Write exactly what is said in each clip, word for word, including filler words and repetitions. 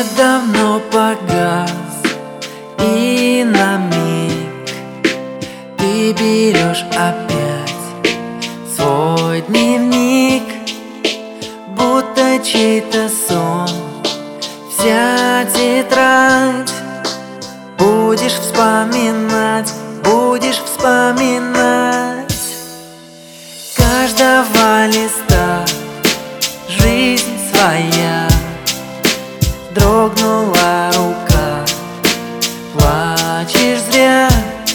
давно погас, и на миг ты берешь опять свой дневник, будто чей-то сон, вся тетрадь. Будешь вспоминать, будешь вспоминать каждого листа. Жизнь своя, дрогнула рука, плачешь зря.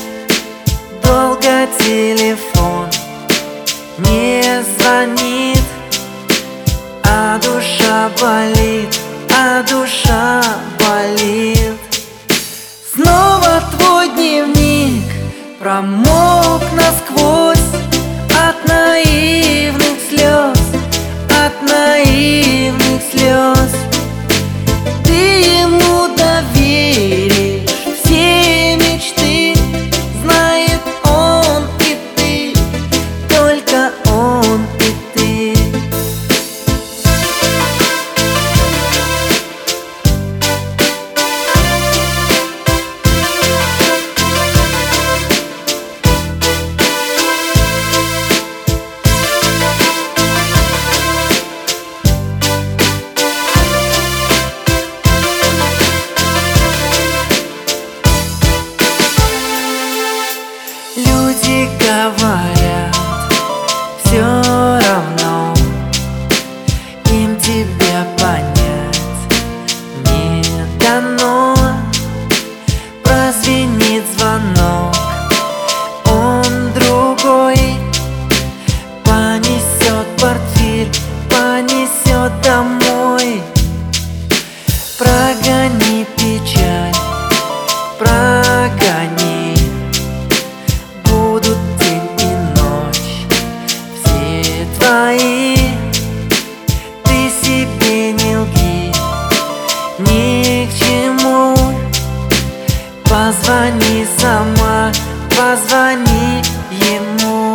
Долго телефон не звонит, а душа болит, а душа болит. Снова твой дневник промок насквозь от наивных слез, от наивных слез. Ты ему доверишь все мечты, знает он и ты, только он и ты. Люди говорят, все равно им тебя понять не дано. Прозвенит звонок, он другой, понесет портфель, понесет домой. Прогони печаль, прогони, будут день и ночь все твои. Ты себе не лги, ни к чему. Позвони сама, позвони ему.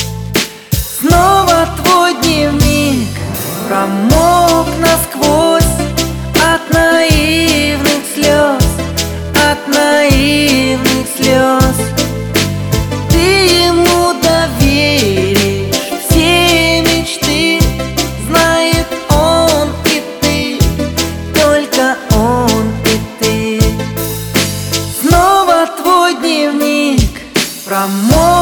Снова твой дневник промок насквозь от наивных слез, от наивных слез. Ты ему доверишь все мечты, знает он и ты, только он и ты. Снова твой дневник промок